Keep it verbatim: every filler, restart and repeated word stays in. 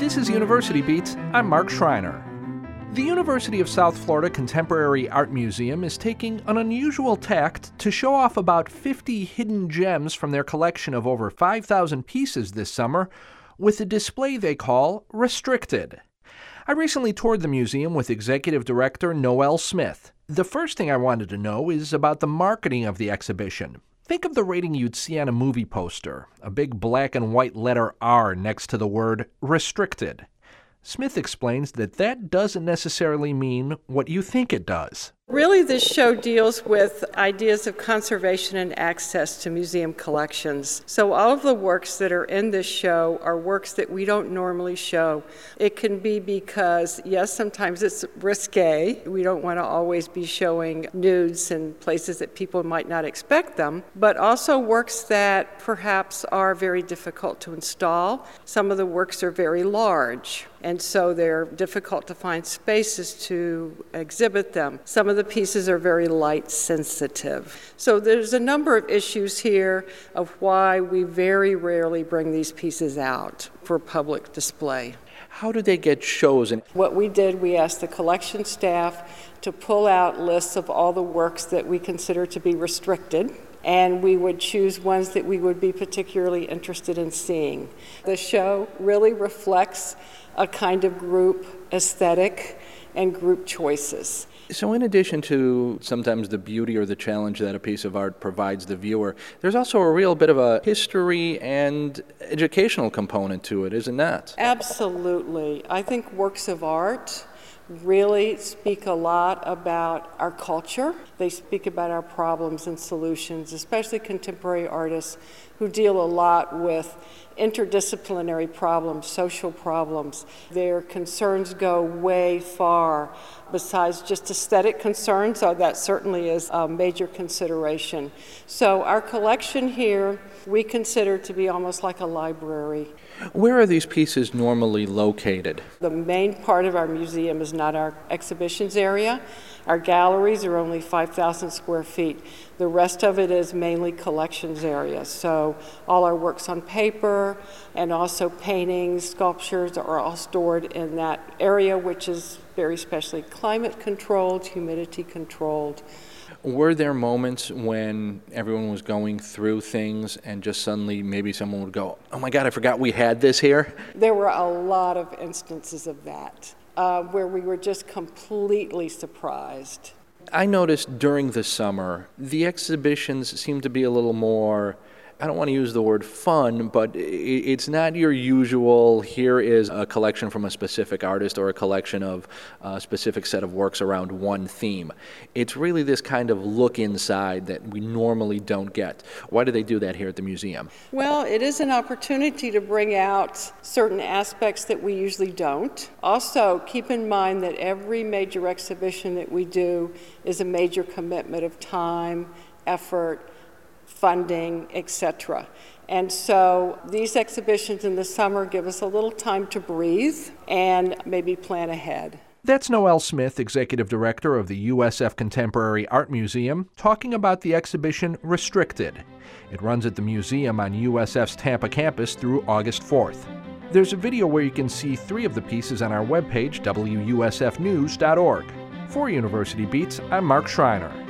This is University Beats. I'm Mark Schreiner. The University of South Florida Contemporary Art Museum is taking an unusual tact to show off about fifty hidden gems from their collection of over five thousand pieces this summer with a display they call Restricted. I recently toured the museum with Executive Director Noel Smith. The first thing I wanted to know is about the marketing of the exhibition. Think of the rating you'd see on a movie poster, a big black and white letter R next to the word Restricted. Smith explains that that doesn't necessarily mean what you think it does. Really, this show deals with ideas of conservation and access to museum collections. So all of the works that are in this show are works that we don't normally show. It can be because, yes, sometimes it's risque. We don't want to always be showing nudes in places that people might not expect them, but also works that perhaps are very difficult to install. Some of the works are very large, and so they're difficult to find spaces to exhibit them. Some of the pieces are very light sensitive. So there's a number of issues here of why we very rarely bring these pieces out for public display. How do they get chosen? What we did, we asked the collection staff to pull out lists of all the works that we consider to be restricted, and we would choose ones that we would be particularly interested in seeing. The show really reflects a kind of group aesthetic and group choices. So in addition to sometimes the beauty or the challenge that a piece of art provides the viewer, there's also a real bit of a history and educational component to it, isn't that? Absolutely. I think works of art really speak a lot about our culture. They speak about our problems and solutions, especially contemporary artists who deal a lot with interdisciplinary problems, social problems. Their concerns go way far besides just aesthetic concerns, so that certainly is a major consideration. So our collection here we consider to be almost like a library. Where are these pieces normally located? The main part of our museum is not our exhibitions area. Our galleries are only five thousand square feet. The rest of it is mainly collections area. So all our works on paper and also paintings, sculptures are all stored in that area, which is very specially climate controlled, humidity controlled. Were there moments when everyone was going through things and just suddenly maybe someone would go, oh my God, I forgot we had this here? There were a lot of instances of that. Uh, where we were just completely surprised. I noticed during the summer, the exhibitions seem to be a little more, I don't want to use the word fun, but it's not your usual, here is a collection from a specific artist or a collection of a specific set of works around one theme. It's really this kind of look inside that we normally don't get. Why do they do that here at the museum? Well, it is an opportunity to bring out certain aspects that we usually don't. Also, keep in mind that every major exhibition that we do is a major commitment of time, effort, funding, et cetera. And so these exhibitions in the summer give us a little time to breathe and maybe plan ahead. That's Noel Smith, Executive Director of the U S F Contemporary Art Museum, talking about the exhibition Restricted. It runs at the museum on U S F's Tampa campus through August fourth. There's a video where you can see three of the pieces on our webpage, W U S F news dot org. For University Beats, I'm Mark Schreiner.